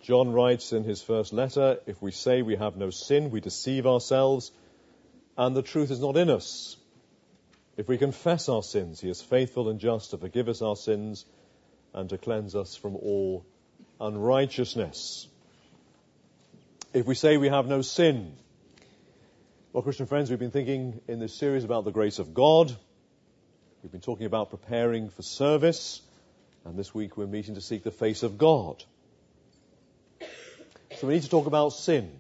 John writes in his first letter, if we say we have no sin, we deceive ourselves, and the truth is not in us. If we confess our sins, he is faithful and just to forgive us our sins and to cleanse us from all unrighteousness. If we say we have no sin, well, Christian friends, we've been thinking in this series about the grace of God. We've been talking about preparing for service, and this week we're meeting to seek the face of God. So we need to talk about sin.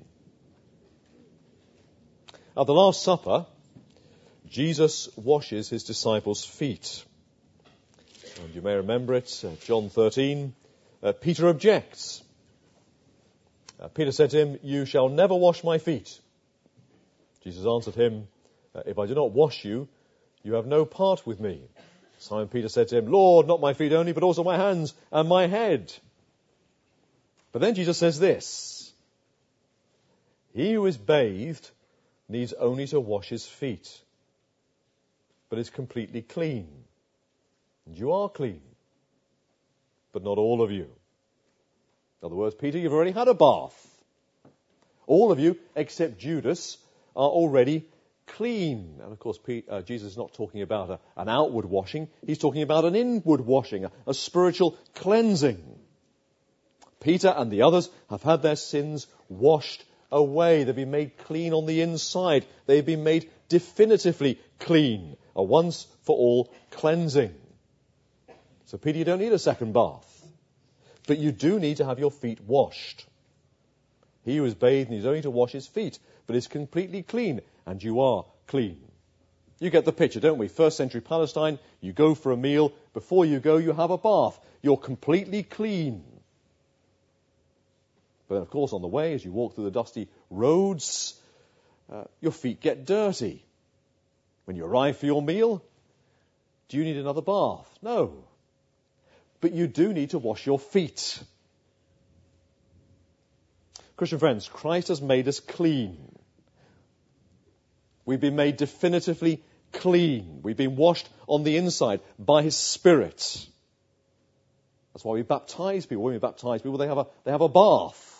At the Last Supper, Jesus washes his disciples' feet. And you may remember it, John 13, Peter objects. Peter said to him, "You shall never wash my feet." Jesus answered him, "If I do not wash you, you have no part with me." Simon Peter said to him, "Lord, not my feet only, but also my hands and my head." But then Jesus says this, "He who is bathed needs only to wash his feet, but is completely clean. And you are clean, but not all of you." In other words, Peter, you've already had a bath. All of you, except Judas, are already clean. And of course, Jesus is not talking about an outward washing. He's talking about an inward washing, a spiritual cleansing. Peter and the others have had their sins washed away. They've been made clean on the inside. They've been made definitively clean, a once-for-all cleansing. So, Peter, you don't need a second bath. But you do need to have your feet washed. He who is bathed needs only to wash his feet, but is completely clean, and you are clean. You get the picture, don't we? First century Palestine, you go for a meal. Before you go, you have a bath. You're completely clean. But of course, on the way, as you walk through the dusty roads, your feet get dirty. When you arrive for your meal, do you need another bath? No. But you do need to wash your feet. Christian friends, Christ has made us clean. We've been made definitively clean. We've been washed on the inside by his Spirit. That's why we baptize people. When we baptize people, they have a bath.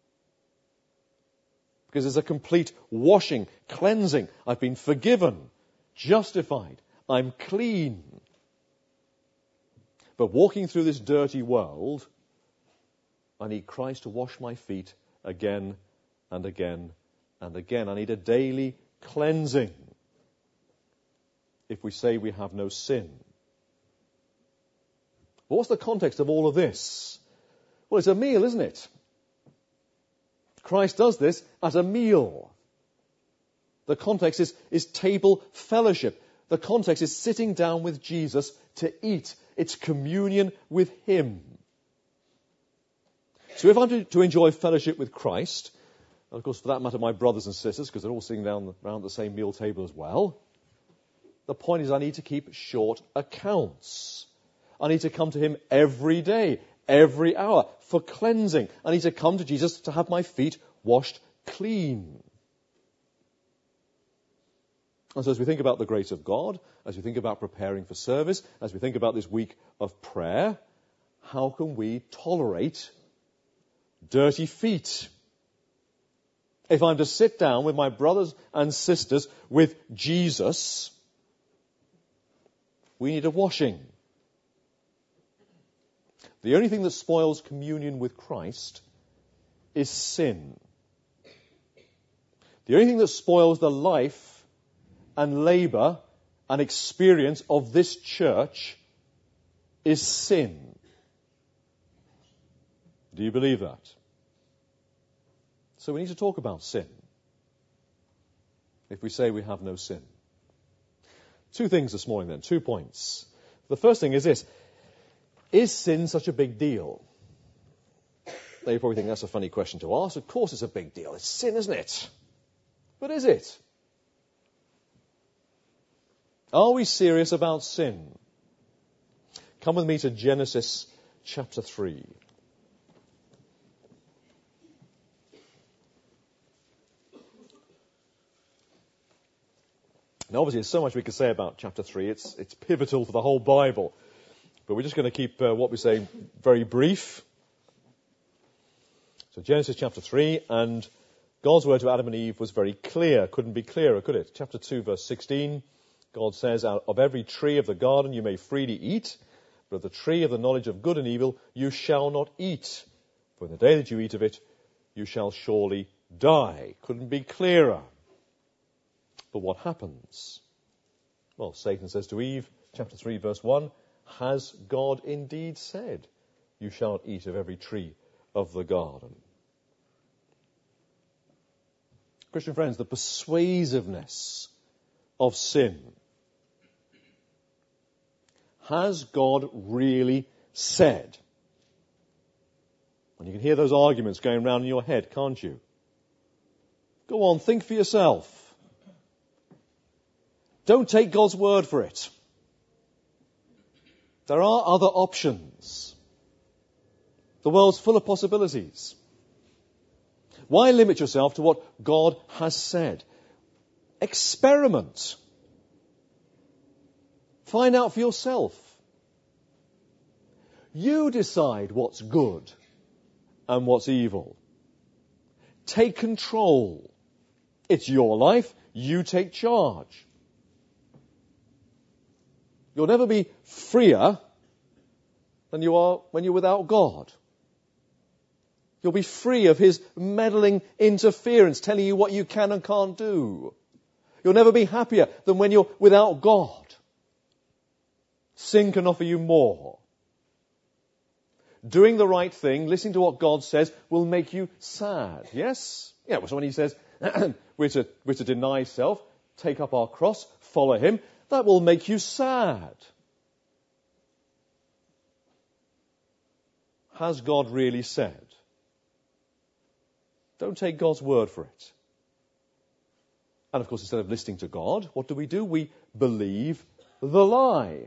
Because there's a complete washing, cleansing. I've been forgiven, justified. I'm clean. But walking through this dirty world, I need Christ to wash my feet again and again and again. I need a daily cleansing if we say we have no sin. But what's the context of all of this? Well, it's a meal, isn't it? Christ does this at a meal. The context is table fellowship. The context is sitting down with Jesus to eat. It's communion with him. So if I'm to enjoy fellowship with Christ, and of course for that matter my brothers and sisters, because they're all sitting down around the same meal table as well, the point is I need to keep short accounts. I need to come to him every day, every hour, for cleansing. I need to come to Jesus to have my feet washed clean. And so as we think about the grace of God, as we think about preparing for service, as we think about this week of prayer, how can we tolerate dirty feet? If I'm to sit down with my brothers and sisters with Jesus, we need a washing. The only thing that spoils communion with Christ is sin. The only thing that spoils the life and labour and experience of this church is sin. Do you believe that? So we need to talk about sin if we say we have no sin. Two things this morning then, 2 points. The first thing is this: is sin such a big deal? Now you probably think that's a funny question to ask. Of course it's a big deal. It's sin, isn't it? But is it? Are we serious about sin? Come with me to Genesis chapter 3. Now, obviously, there's so much we could say about chapter 3. It's pivotal for the whole Bible. But we're just going to keep what we say very brief. So Genesis chapter 3, and God's word to Adam and Eve was very clear. Couldn't be clearer, could it? Chapter 2, verse 16, God says, of every tree of the garden you may freely eat, but of the tree of the knowledge of good and evil you shall not eat. For in the day that you eat of it, you shall surely die. Couldn't be clearer. But what happens? Well, Satan says to Eve, chapter 3, verse 1, has God indeed said, you shall not eat of every tree of the garden? Christian friends, the persuasiveness of sin. Has God really said? And you can hear those arguments going round in your head, can't you? Go on, think for yourself. Don't take God's word for it. There are other options. The world's full of possibilities. Why limit yourself to what God has said? Experiment. Find out for yourself. You decide what's good and what's evil. Take control. It's your life. You take charge. You'll never be freer than you are when you're without God. You'll be free of his meddling interference, telling you what you can and can't do. You'll never be happier than when you're without God. Sin can offer you more. Doing the right thing, listening to what God says, will make you sad. Yes? Yeah, so when he says, we're to deny self, take up our cross, follow him, that will make you sad. Has God really said? Don't take God's word for it. And of course, instead of listening to God, what do? We believe the lie.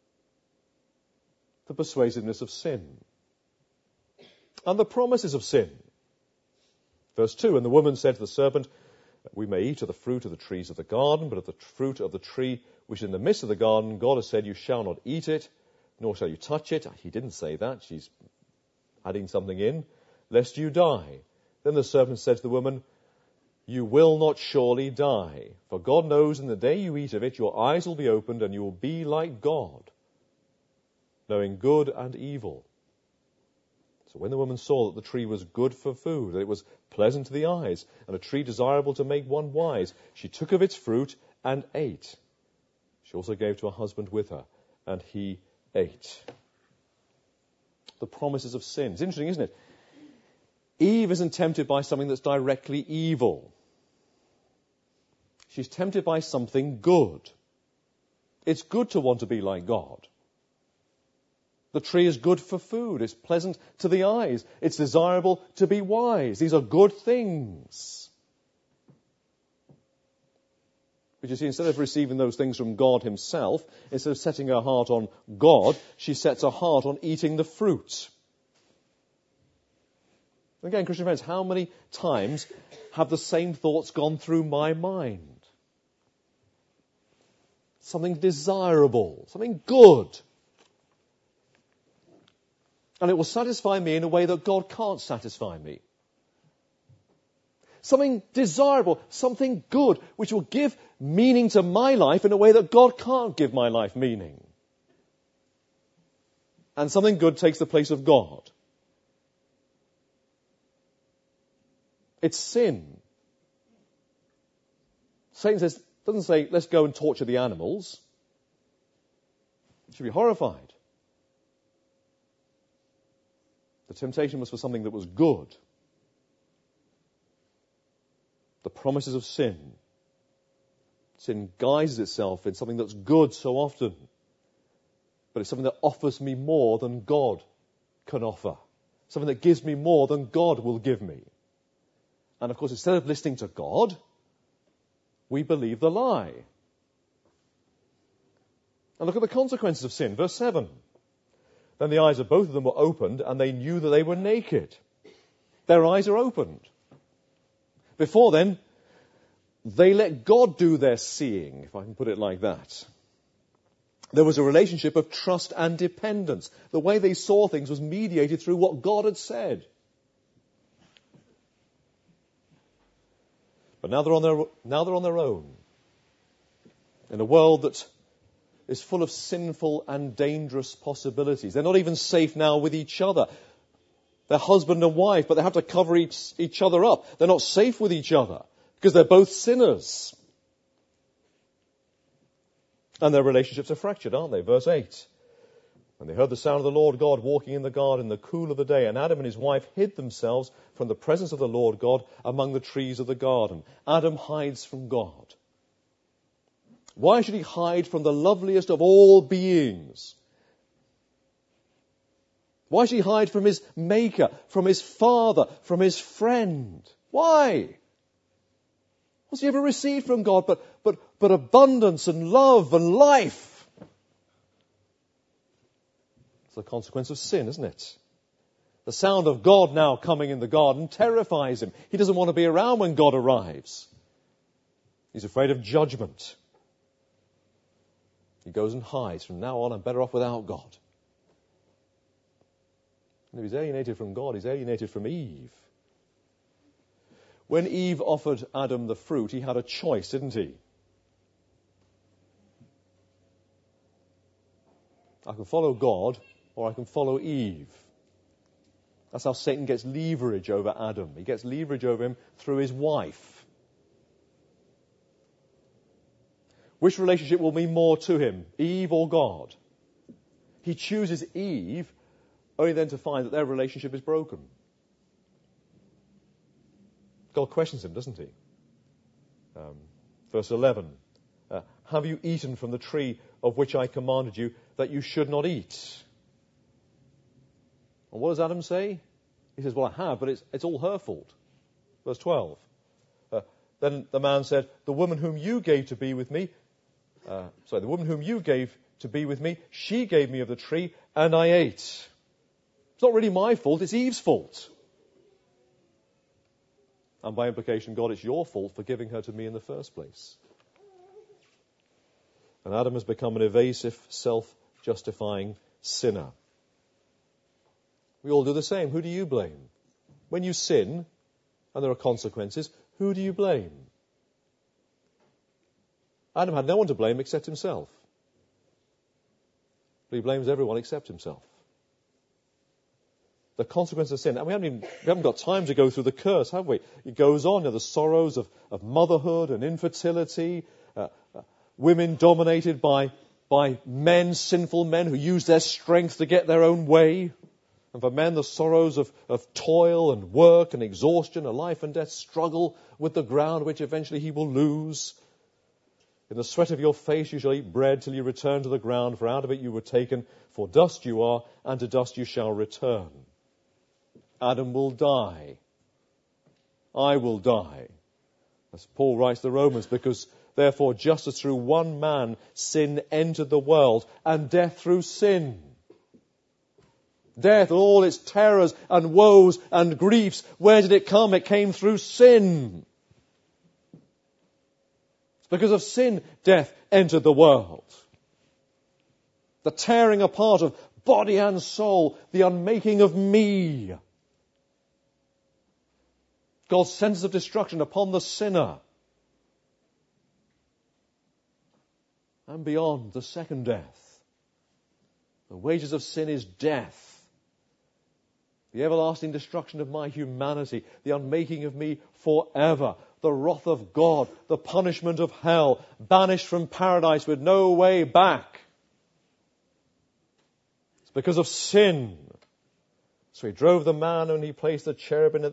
The persuasiveness of sin. And the promises of sin. Verse 2, and the woman said to the serpent, we may eat of the fruit of the trees of the garden, but of the fruit of the tree which is in the midst of the garden, God has said, you shall not eat it, nor shall you touch it. He didn't say that. She's adding something in. Lest you die. Then the serpent said to the woman, you will not surely die. For God knows in the day you eat of it, your eyes will be opened, and you will be like God, knowing good and evil. So when the woman saw that the tree was good for food, that it was pleasant to the eyes, and a tree desirable to make one wise, she took of its fruit and ate. She also gave to her husband with her, and he ate. The promises of sin. It's interesting, isn't it? Eve isn't tempted by something that's directly evil. She's tempted by something good. It's good to want to be like God. The tree is good for food. It's pleasant to the eyes. It's desirable to be wise. These are good things. But you see, instead of receiving those things from God himself, instead of setting her heart on God, she sets her heart on eating the fruit. Again, Christian friends, how many times have the same thoughts gone through my mind? Something desirable, something good. And it will satisfy me in a way that God can't satisfy me. Something desirable, something good, which will give meaning to my life in a way that God can't give my life meaning. And something good takes the place of God. It's sin. Satan doesn't say, let's go and torture the animals. You should be horrified. The temptation was for something that was good. The promises of sin. Sin guises itself in something that's good so often. But it's something that offers me more than God can offer. Something that gives me more than God will give me. And of course, instead of listening to God, we believe the lie. And look at the consequences of sin. Verse 7. Then the eyes of both of them were opened, and they knew that they were naked. Their eyes are opened. Before then, they let God do their seeing, if I can put it like that. There was a relationship of trust and dependence. The way they saw things was mediated through what God had said. But now they're on their own. In a world that is full of sinful and dangerous possibilities. They're not even safe now with each other. They're husband and wife, but they have to cover each other up. They're not safe with each other because they're both sinners. And their relationships are fractured, aren't they? Verse 8. And they heard the sound of the Lord God walking in the garden in the cool of the day, and Adam and his wife hid themselves from the presence of the Lord God among the trees of the garden. Adam hides from God. Why should he hide from the loveliest of all beings? Why should he hide from his maker, from his father, from his friend? Why? What's he ever received from God but abundance and love and life? It's the consequence of sin, isn't it? The sound of God now coming in the garden terrifies him. He doesn't want to be around when God arrives. He's afraid of judgment. He goes and hides. From now on, I'm better off without God. And if he's alienated from God, he's alienated from Eve. When Eve offered Adam the fruit, he had a choice, didn't he? I can follow God or I can follow Eve. That's how Satan gets leverage over Adam. He gets leverage over him through his wife. Which relationship will mean more to him, Eve or God? He chooses Eve only then to find that their relationship is broken. God questions him, doesn't he? Verse 11. Have you eaten from the tree of which I commanded you that you should not eat? And what does Adam say? He says, well, I have, but it's all her fault. Verse 12. Then the man said, the woman whom you gave to be with me, she gave me of the tree, and I ate. It's not really my fault, it's Eve's fault. And by implication, God, it's your fault for giving her to me in the first place. And Adam has become an evasive, self-justifying sinner. We all do the same. Who do you blame? When you sin, and there are consequences, who do you blame? Adam had no one to blame except himself. But he blames everyone except himself. The consequence of sin. And we haven't got time to go through the curse, have we? It goes on. The sorrows of motherhood and infertility, women dominated by men, sinful men who use their strength to get their own way. And for men, the sorrows of toil and work and exhaustion, a life and death struggle with the ground which eventually he will lose. In the sweat of your face you shall eat bread till you return to the ground, for out of it you were taken, for dust you are, and to dust you shall return. Adam will die. I will die. As Paul writes to the Romans, because therefore just as through one man sin entered the world, and death through sin. Death, all its terrors and woes and griefs, where did it come? It came through sin. It's because of sin death entered the world. The tearing apart of body and soul, the unmaking of me. God's sentence of destruction upon the sinner. And beyond, the second death. The wages of sin is death. The everlasting destruction of my humanity, the unmaking of me forever, the wrath of God, the punishment of hell, banished from paradise with no way back. It's because of sin. So he drove out the man and placed the cherubim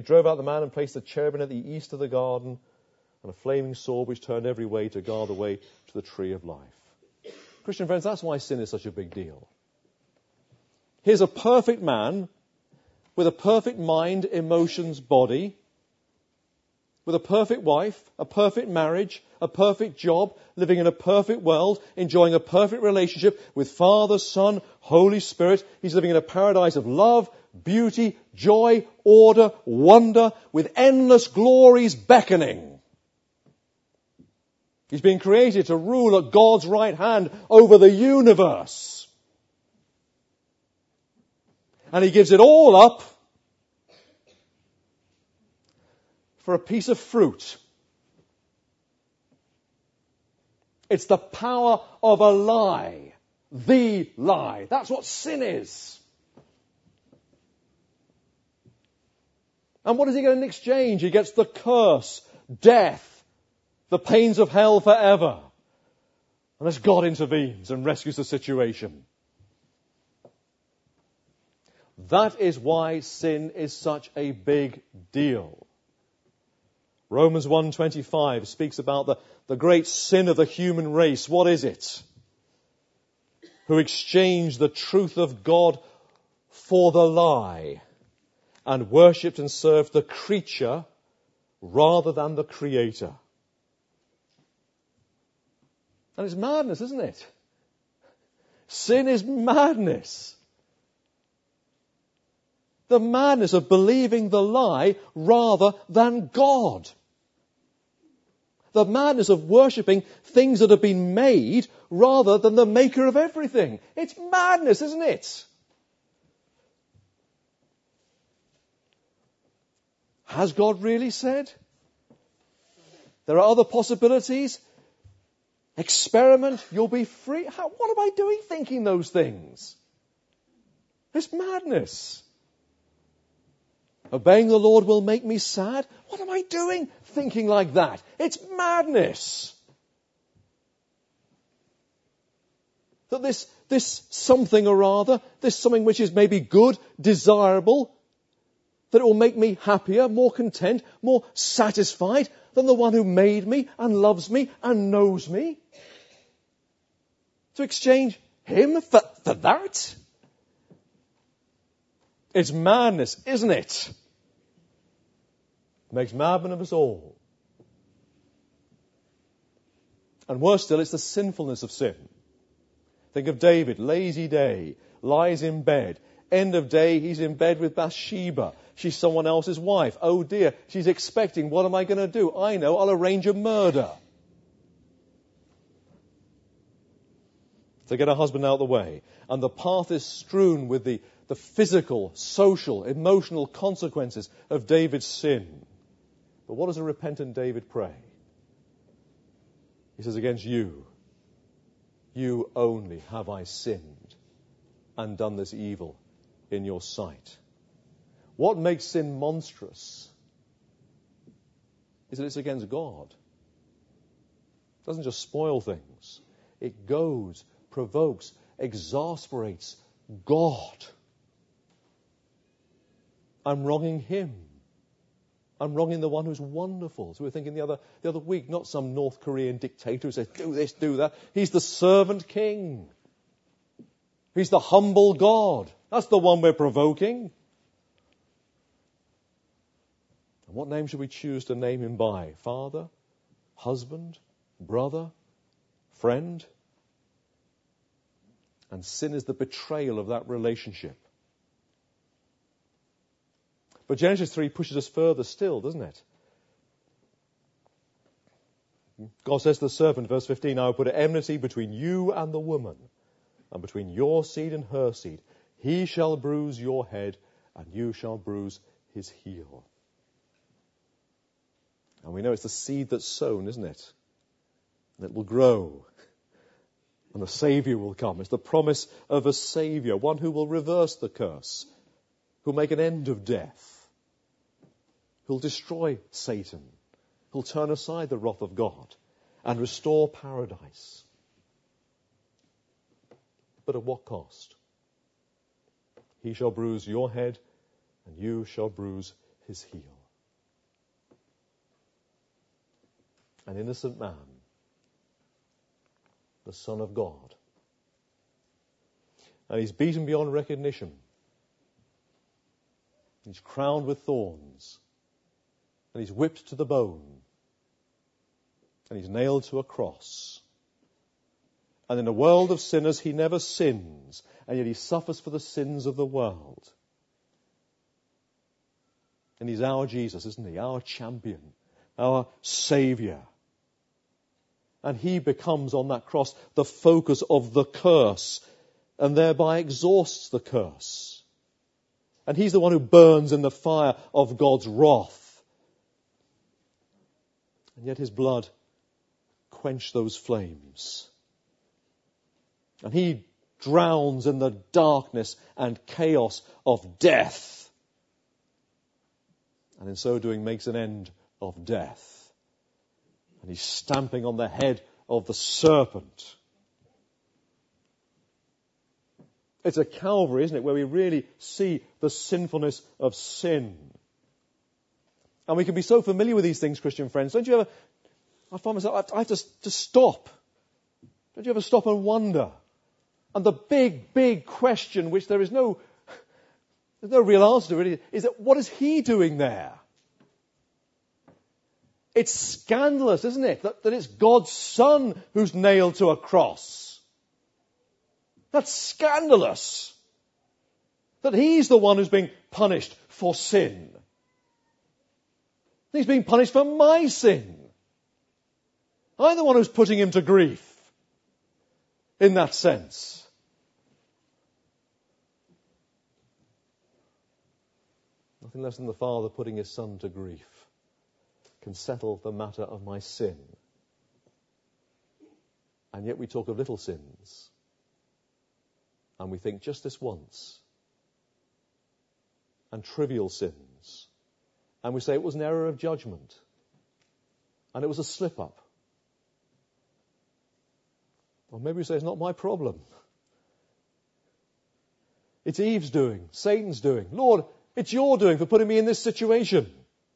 at the east of the garden, and a flaming sword which turned every way to guard the way to the tree of life. Christian friends, that's why sin is such a big deal. Here's a perfect man with a perfect mind, emotions, body, with a perfect wife, a perfect marriage, a perfect job, living in a perfect world, enjoying a perfect relationship with Father, Son, Holy Spirit. He's living in a paradise of love, beauty, joy, order, wonder, with endless glories beckoning. He's been created to rule at God's right hand over the universe. And he gives it all up for a piece of fruit It's the power of a lie. The lie. That's what sin is. And what does he get in exchange? He gets the curse, death, the pains of hell forever. Unless God intervenes and rescues the situation. That is why sin is such a big deal. Romans 1:25 speaks about the great sin of the human race. What is it? Who exchanged the truth of God for the lie and worshipped and served the creature rather than the Creator. And it's madness, isn't it? Sin is madness. The madness of believing the lie rather than God. The madness of worshipping things that have been made rather than the maker of everything. It's madness, isn't it? Has God really said? There are other possibilities. Experiment, you'll be free. What am I doing thinking those things? It's madness. Obeying the Lord will make me sad. What am I doing thinking like that? It's madness. That this something or other, this something which is maybe good, desirable, that it will make me happier, more content, more satisfied than the one who made me and loves me and knows me. To exchange him for that? It's madness, isn't it? It makes madmen of us all. And worse still, it's the sinfulness of sin. Think of David, lazy day, lies in bed. End of day, he's in bed with Bathsheba. She's someone else's wife. Oh dear, she's expecting, what am I going to do? I know, I'll arrange a murder. To get her husband out of the way. And the path is strewn with the physical, social, emotional consequences of David's sin. But what does a repentant David pray? He says, against you only have I sinned and done this evil in your sight. What makes sin monstrous is that it's against God. It doesn't just spoil things. It goes, provokes, exasperates God. I'm wronging him. I'm wronging the one who's wonderful. So we were thinking the other week, not some North Korean dictator who says, do this, do that. He's the servant king. He's the humble God. That's the one we're provoking. And what name should we choose to name him by? Father? Husband? Brother? Friend? And sin is the betrayal of that relationship. But Genesis 3 pushes us further still, doesn't it? God says to the serpent, verse 15, I will put an enmity between you and the woman, and between your seed and her seed. He shall bruise your head, and you shall bruise his heel. And we know it's the seed that's sown, isn't it? And it will grow. And the Saviour will come. It's the promise of a Saviour, one who will reverse the curse, who will make an end of death, who'll destroy Satan, who'll turn aside the wrath of God and restore paradise. But at what cost? He shall bruise your head, and you shall bruise his heel. An innocent man, the Son of God. And he's beaten beyond recognition. He's crowned with thorns. And he's whipped to the bone. And he's nailed to a cross. And in a world of sinners, he never sins. And yet he suffers for the sins of the world. And he's our Jesus, isn't he? Our champion. Our Saviour. And he becomes on that cross the focus of the curse. And thereby exhausts the curse. And he's the one who burns in the fire of God's wrath. And yet his blood quench those flames. And he drowns in the darkness and chaos of death. And in so doing makes an end of death. And he's stamping on the head of the serpent. It's a Calvary, isn't it, where we really see the sinfulness of sin. And we can be so familiar with these things, Christian friends. Don't you ever, I find myself, I have to stop. Don't you ever stop and wonder? And the big question, which there's no real answer to really, is that what is he doing there? It's scandalous, isn't it, that it's God's Son who's nailed to a cross. That's scandalous. That he's the one who's being punished for sin. He's being punished for my sin. I'm the one who's putting him to grief. In that sense. Nothing less than the Father putting his Son to grief can settle the matter of my sin. And yet we talk of little sins. And we think just this once. And trivial sins. And we say it was an error of judgment. And it was a slip-up. Or maybe we say it's not my problem. It's Eve's doing, Satan's doing. Lord, it's your doing for putting me in this situation.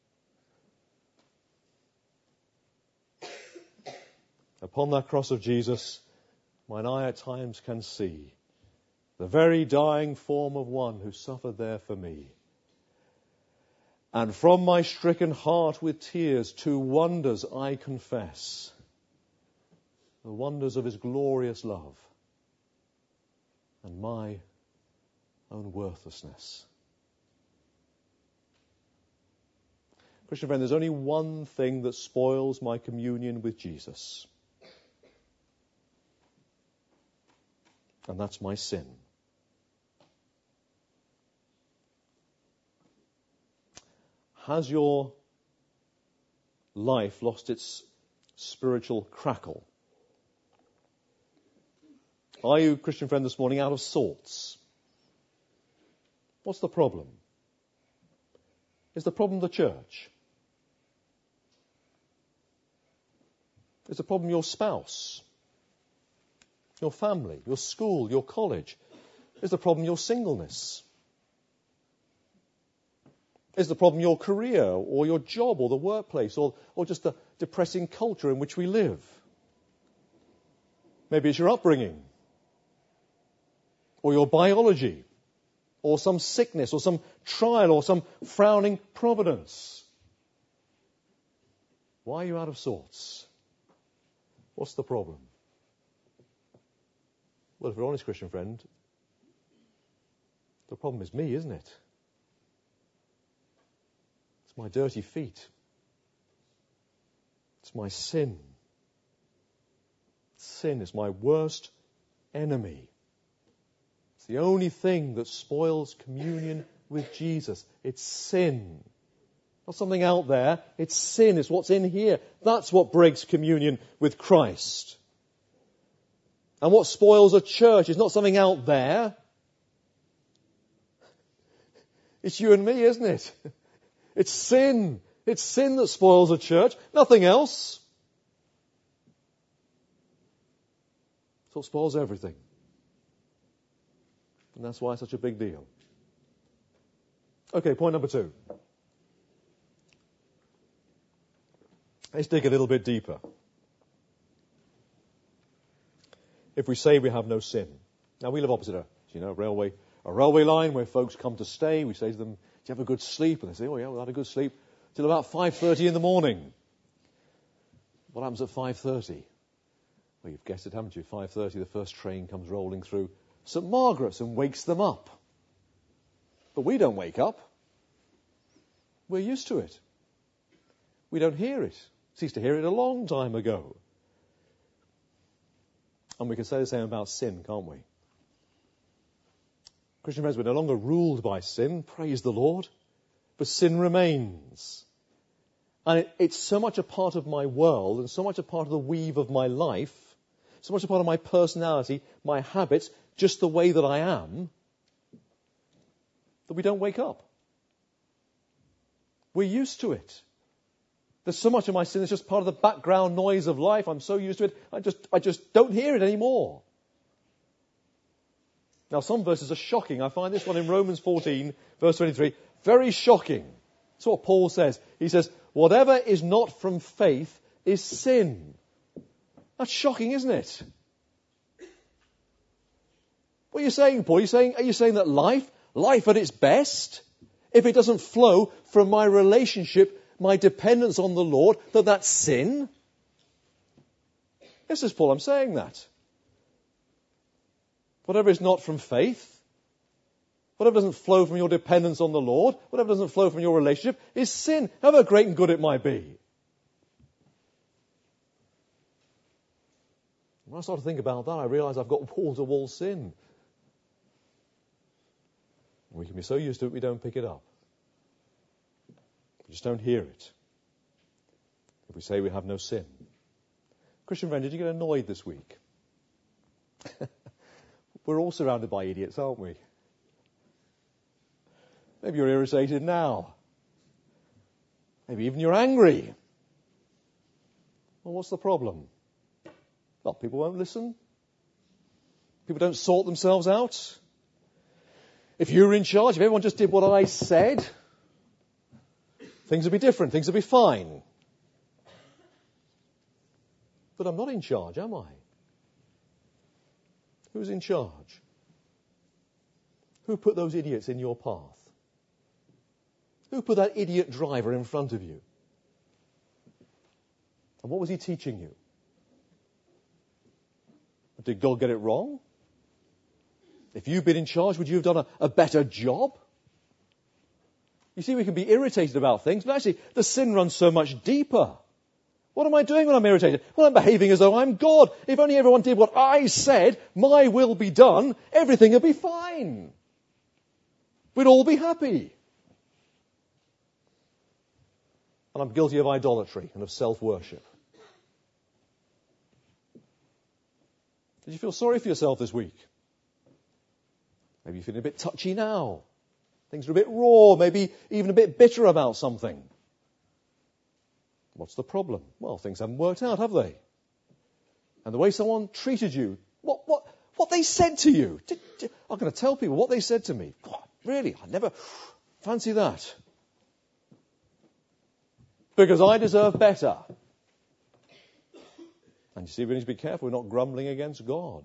Upon that cross of Jesus, mine eye at times can see the very dying form of one who suffered there for me. And from my stricken heart with tears, two wonders I confess. The wonders of his glorious love and my own worthlessness. Christian friend, there's only one thing that spoils my communion with Jesus. And that's my sin. Has your life lost its spiritual crackle? Are you, Christian friend, this morning out of sorts? What's the problem? Is the problem the church? Is the problem your spouse? Your family? Your school? Your college? Is the problem your singleness? Is the problem your career or your job or the workplace or just the depressing culture in which we live? Maybe it's your upbringing or your biology or some sickness or some trial or some frowning providence. Why are you out of sorts? What's the problem? Well, if you're honest, Christian friend, the problem is me, isn't it? It's my dirty feet. It's my sin. Sin is my worst enemy. It's the only thing that spoils communion with Jesus. It's sin. Not something out there. It's sin. It's what's in here. That's what breaks communion with Christ. And what spoils a church is not something out there. It's you and me, isn't it? It's sin. It's sin that spoils a church. Nothing else. It's what spoils everything. And that's why it's such a big deal. Okay, point number 2. Let's dig a little bit deeper. If we say we have no sin. Now, we live opposite a railway line where folks come to stay. We say to them, "Do you have a good sleep?" And they say, "Oh yeah, we had a good sleep till about 5:30 in the morning." What happens at 5:30? Well, you've guessed it, haven't you? 5:30, the first train comes rolling through St. Margaret's and wakes them up. But we don't wake up. We're used to it. We don't hear it. Ceased to hear it a long time ago. And we can say the same about sin, can't we? Christian friends, we're no longer ruled by sin, praise the Lord, but sin remains. And it's so much a part of my world and so much a part of the weave of my life, so much a part of my personality, my habits, just the way that I am, that we don't wake up. We're used to it. There's so much of my sin that's just part of the background noise of life. I'm so used to it, I just don't hear it anymore. Now, some verses are shocking. I find this one in Romans 14, verse 23, very shocking. That's what Paul says. He says, whatever is not from faith is sin. That's shocking, isn't it? What are you saying, Paul? Are you saying that life at its best, if it doesn't flow from my relationship, my dependence on the Lord, that's sin? Yes, says Paul, I'm saying that. Whatever is not from faith, whatever doesn't flow from your dependence on the Lord, whatever doesn't flow from your relationship, is sin, however great and good it might be. When I start to think about that, I realise I've got wall-to-wall sin. We can be so used to it we don't pick it up. We just don't hear it. If we say we have no sin. Christian friend, did you get annoyed this week? We're all surrounded by idiots, aren't we? Maybe you're irritated now. Maybe even you're angry. Well, what's the problem? Well, people won't listen. People don't sort themselves out. If you were in charge, if everyone just did what I said, things would be different, things would be fine. But I'm not in charge, am I? Who's in charge? Who put those idiots in your path? Who put that idiot driver in front of you? And what was he teaching you? Did God get it wrong? If you'd been in charge, would you have done a better job? You see, we can be irritated about things, but actually the sin runs so much deeper. What am I doing when I'm irritated? Well, I'm behaving as though I'm God. If only everyone did what I said, my will be done, everything would be fine. We'd all be happy. And I'm guilty of idolatry and of self-worship. Did you feel sorry for yourself this week? Maybe you're feeling a bit touchy now. Things are a bit raw, maybe even a bit bitter about something. What's the problem? Well, things haven't worked out, have they? And the way someone treated you, what they said to you. I'm going to tell people what they said to me. God, really, I never fancy that. Because I deserve better. And you see, we need to be careful we're not grumbling against God.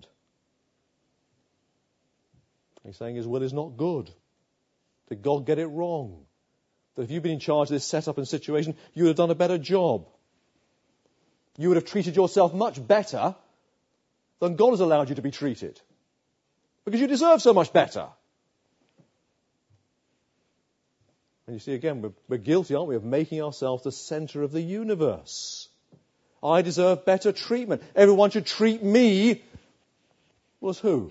He's saying his will is not good. Did God get it wrong? That if you've been in charge of this setup and situation, you would have done a better job. You would have treated yourself much better than God has allowed you to be treated. Because you deserve so much better. And you see, again, we're guilty, aren't we, of making ourselves the centre of the universe. I deserve better treatment. Everyone should treat me. Well, as who?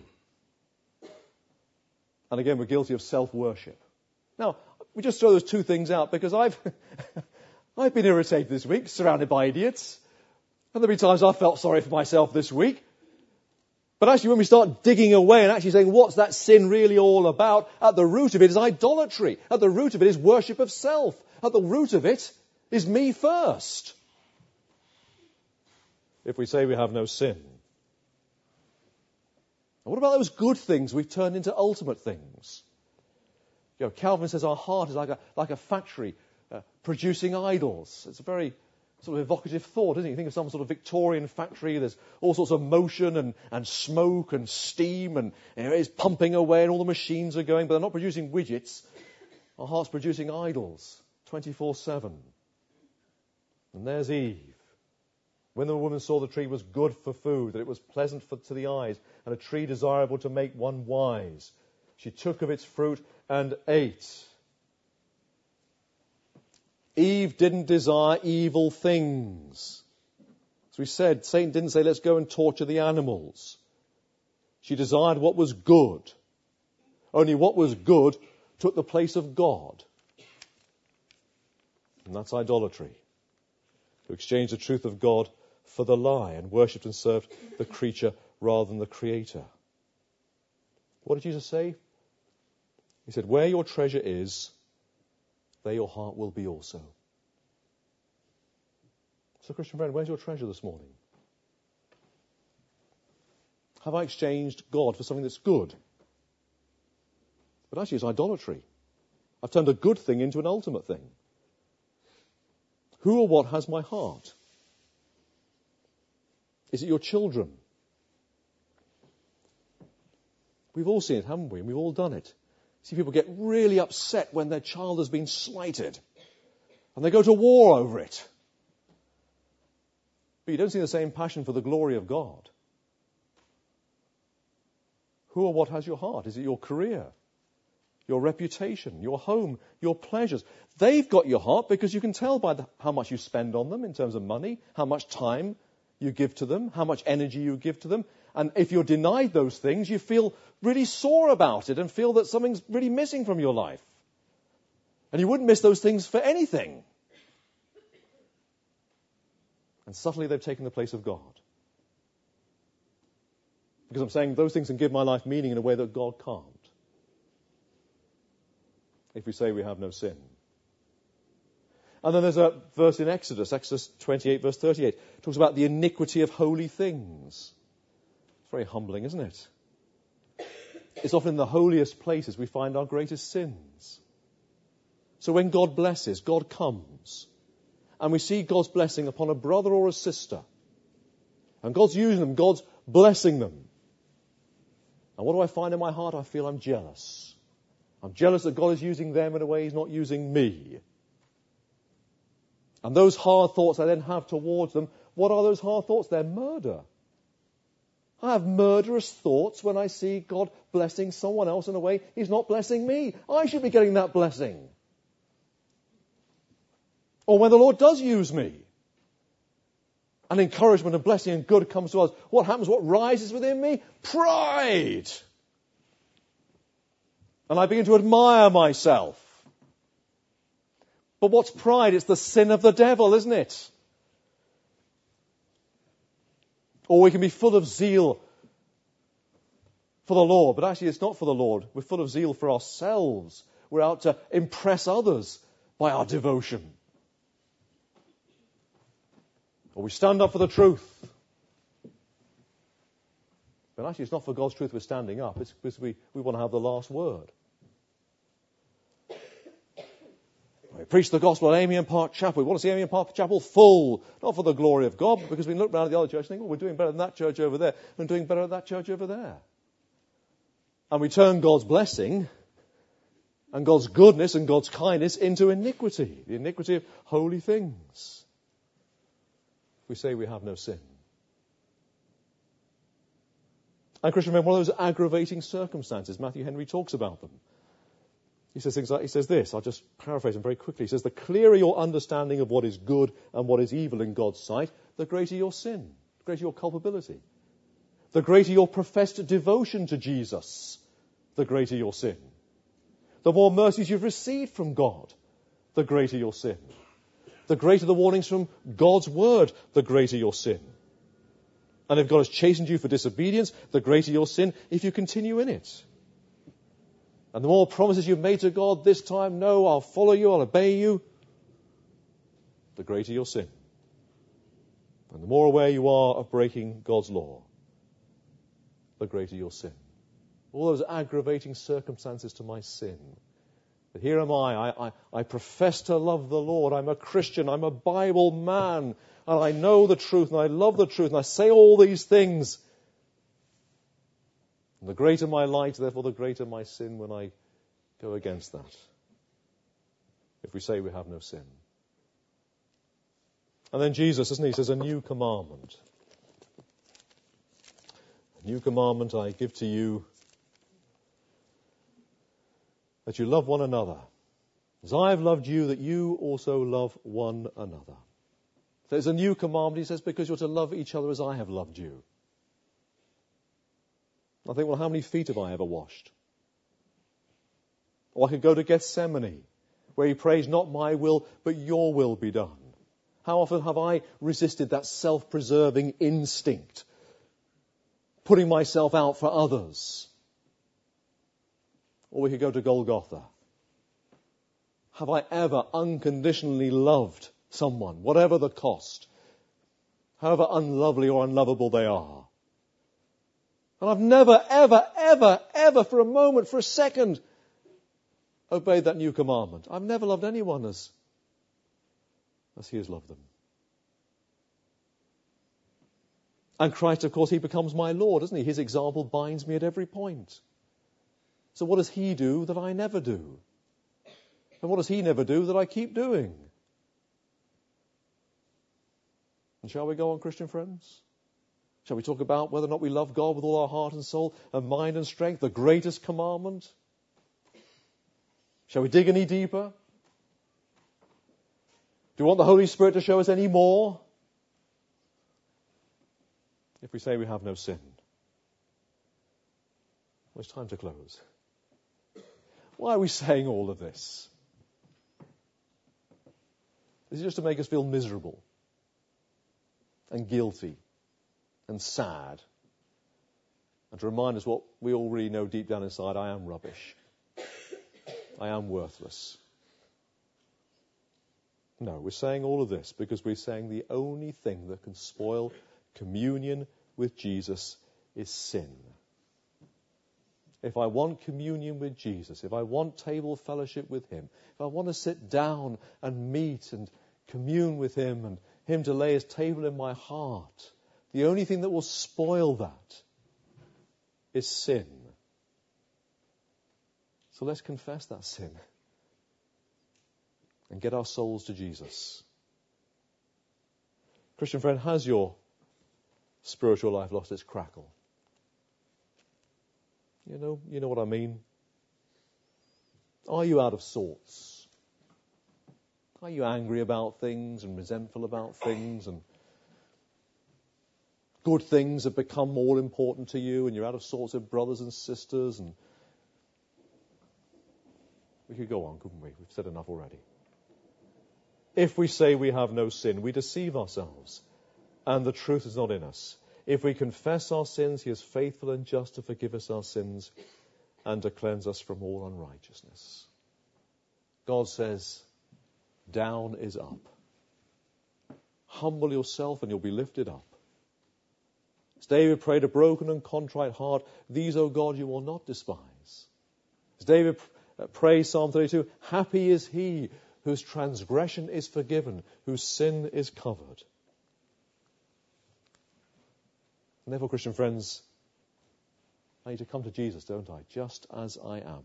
And again, we're guilty of self-worship. Now, we just throw those two things out because I've been irritated this week, surrounded by idiots. And there have been times I've felt sorry for myself this week. But actually, when we start digging away and actually saying, what's that sin really all about? At the root of it is idolatry. At the root of it is worship of self. At the root of it is me first. If we say we have no sin. And what about those good things we've turned into ultimate things? You know, Calvin says our heart is like a factory producing idols. It's a very sort of evocative thought, isn't it? You think of some sort of Victorian factory, there's all sorts of motion and smoke and steam and it's pumping away and all the machines are going, but they're not producing widgets. Our heart's producing idols 24/7. And there's Eve. When the woman saw the tree was good for food, that it was pleasant to the eyes, and a tree desirable to make one wise, she took of its fruit and ate. Eve didn't desire evil things. As we said, Satan didn't say, let's go and torture the animals. She desired what was good. Only what was good took the place of God. And that's idolatry. who exchanged the truth of God for the lie and worshipped and served the creature rather than the Creator. What did Jesus say? He said, where your treasure is, there your heart will be also. So, Christian friend, where's your treasure this morning? Have I exchanged God for something that's good? But actually it's idolatry. I've turned a good thing into an ultimate thing. Who or what has my heart? Is it your children? We've all seen it, haven't we? And we've all done it. See people get really upset when their child has been slighted. And they go to war over it. But you don't see the same passion for the glory of God. Who or what has your heart? Is it your career? Your reputation? Your home? Your pleasures? They've got your heart because you can tell by how much you spend on them in terms of money, how much time you give to them, how much energy you give to them. And if you're denied those things, you feel really sore about it and feel that something's really missing from your life. And you wouldn't miss those things for anything. And subtly they've taken the place of God. Because I'm saying those things can give my life meaning in a way that God can't. If we say we have no sin. And then there's a verse in Exodus 28 verse 38. It talks about the iniquity of holy things. It's very humbling, isn't it? It's often in the holiest places we find our greatest sins. So when God blesses, God comes. And we see God's blessing upon a brother or a sister. And God's using them, God's blessing them. And what do I find in my heart? I feel I'm jealous. I'm jealous that God is using them in a way He's not using me. And those hard thoughts I then have towards them, what are those hard thoughts? They're murder. I have murderous thoughts when I see God blessing someone else in a way He's not blessing me. I should be getting that blessing. Or when the Lord does use me, and encouragement and blessing and good comes to us, what happens? What rises within me? Pride. And I begin to admire myself. But what's pride? It's the sin of the devil, isn't it? Or we can be full of zeal for the Lord, but actually it's not for the Lord. We're full of zeal for ourselves. We're out to impress others by our devotion. Or we stand up for the truth. But actually it's not for God's truth we're standing up. It's because we want to have the last word. We preach the gospel at Amiens Park Chapel. We want to see Amiens Park Chapel full. Not for the glory of God, but because we look around at the other church and think, oh, we're doing better than that church over there. And doing better than that church over there. And we turn God's blessing and God's goodness and God's kindness into iniquity. The iniquity of holy things. We say we have no sin. And Christian, remember one of those aggravating circumstances. Matthew Henry talks about them. He says things like, he says this, I'll just paraphrase him very quickly. He says, the clearer your understanding of what is good and what is evil in God's sight, the greater your sin, the greater your culpability. The greater your professed devotion to Jesus, the greater your sin. The more mercies you've received from God, the greater your sin. The greater the warnings from God's word, the greater your sin. And if God has chastened you for disobedience, the greater your sin if you continue in it. And the more promises you've made to God this time, no, I'll follow you, I'll obey you, the greater your sin. And the more aware you are of breaking God's law, the greater your sin. All those aggravating circumstances to my sin. But here am I profess to love the Lord. I'm a Christian. I'm a Bible man. And I know the truth and I love the truth and I say all these things. And the greater my light, therefore the greater my sin when I go against that. If we say we have no sin. And then Jesus, doesn't he? He says, a new commandment. A new commandment I give to you, that you love one another. As I have loved you, that you also love one another. There's a new commandment, he says, because you're to love each other as I have loved you. I think, well, how many feet have I ever washed? Or I could go to Gethsemane, where he prays, not my will, but your will be done. How often have I resisted that self-preserving instinct, putting myself out for others? Or we could go to Golgotha. Have I ever unconditionally loved someone, whatever the cost, however unlovely or unlovable they are? And I've never, ever, ever, ever for a moment, for a second, obeyed that new commandment. I've never loved anyone as he has loved them. And Christ, of course, he becomes my Lord, doesn't he? His example binds me at every point. So what does he do that I never do? And what does he never do that I keep doing? And shall we go on, Christian friends? Shall we talk about whether or not we love God with all our heart and soul and mind and strength, the greatest commandment? Shall we dig any deeper? Do you want the Holy Spirit to show us any more? If we say we have no sin, well, it's time to close. Why are we saying all of this? Is it just to make us feel miserable and guilty and sad, and to remind us what we all really know deep down inside? I am rubbish. I am worthless. No, we're saying all of this because we're saying the only thing that can spoil communion with Jesus is sin. If I want communion with Jesus, if I want table fellowship with him, if I want to sit down and meet and commune with him and him to lay his table in my heart, the only thing that will spoil that is sin. So let's confess that sin and get our souls to Jesus. Christian friend, has your spiritual life lost its crackle? You know what I mean? Are you out of sorts? Are you angry about things and resentful about things, and good things have become more important to you, and you're out of sorts with brothers and sisters? And we could go on, couldn't we? We've said enough already. If we say we have no sin, we deceive ourselves, and the truth is not in us. If we confess our sins, he is faithful and just to forgive us our sins and to cleanse us from all unrighteousness. God says, down is up. Humble yourself and you'll be lifted up. As David prayed, a broken and contrite heart, these, O God, you will not despise. As David prays, Psalm 32, happy is he whose transgression is forgiven, whose sin is covered. And therefore, Christian friends, I need to come to Jesus, don't I? Just as I am.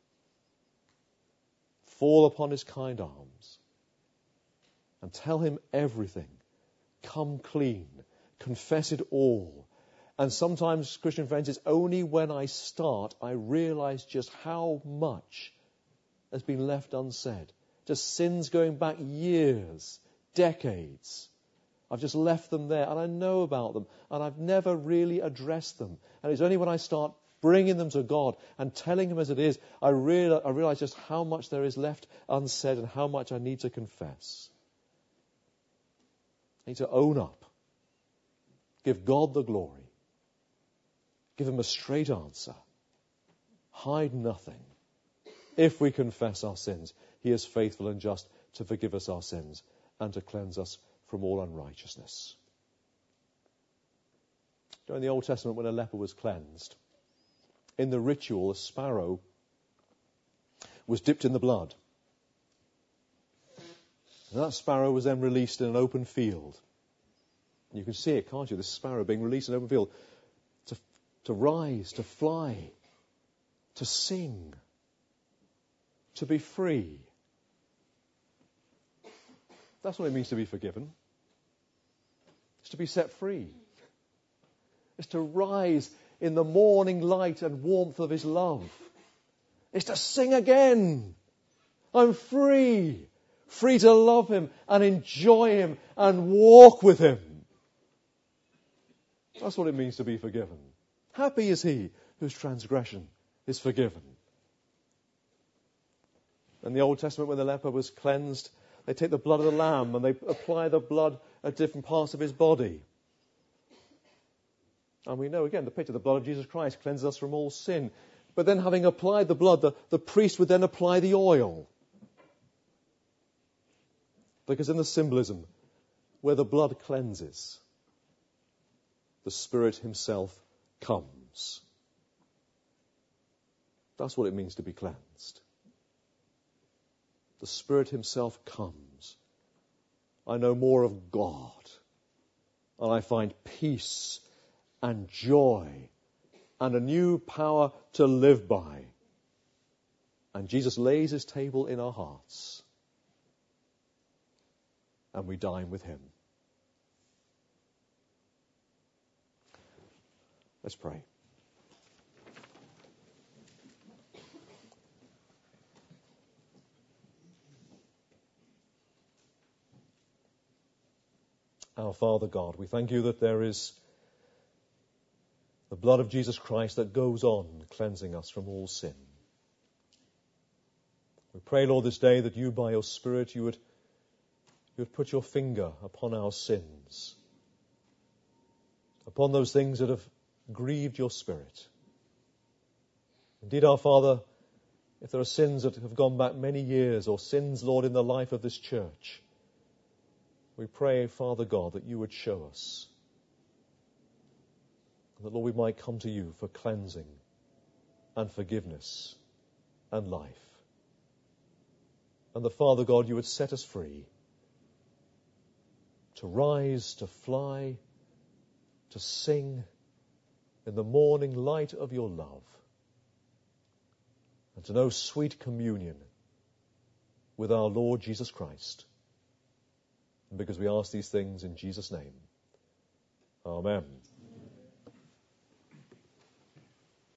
Fall upon his kind arms and tell him everything. Come clean. Confess it all. And sometimes, Christian friends, it's only when I start I realize just how much has been left unsaid. Just sins going back years, decades. I've just left them there, and I know about them, and I've never really addressed them. And it's only when I start bringing them to God and telling him as it is, I realize just how much there is left unsaid and how much I need to confess. I need to own up. Give God the glory. Give him a straight answer. Hide nothing. If we confess our sins, he is faithful and just to forgive us our sins and to cleanse us from all unrighteousness. In the Old Testament, when a leper was cleansed, in the ritual, a sparrow was dipped in the blood. And that sparrow was then released in an open field. And you can see it, can't you? This sparrow being released in an open field to rise, to fly, to sing, to be free. That's what it means to be forgiven. It's to be set free. It's to rise in the morning light and warmth of his love. It's to sing again. I'm free. Free to love him and enjoy him and walk with him. That's what it means to be forgiven. Happy is he whose transgression is forgiven. In the Old Testament, when the leper was cleansed, they take the blood of the lamb and they apply the blood at different parts of his body. And we know, again, the picture, the blood of Jesus Christ cleanses us from all sin. But then having applied the blood, the priest would then apply the oil. Because in the symbolism, where the blood cleanses, the Spirit himself comes. That's what it means to be cleansed. The Spirit himself comes. I know more of God. And I find peace and joy and a new power to live by. And Jesus lays his table in our hearts. And we dine with him. Let's pray. Our Father God, we thank you that there is the blood of Jesus Christ that goes on cleansing us from all sin. We pray, Lord, this day that you, by your Spirit, you would put your finger upon our sins, upon those things that have grieved your Spirit. Indeed, our Father, if there are sins that have gone back many years, or sins, Lord, in the life of this church, we pray, Father God, that you would show us. And that, Lord, we might come to you for cleansing and forgiveness and life. And that, Father God, you would set us free to rise, to fly, to sing in the morning light of your love, and to know sweet communion with our Lord Jesus Christ. And because we ask these things in Jesus' name. Amen.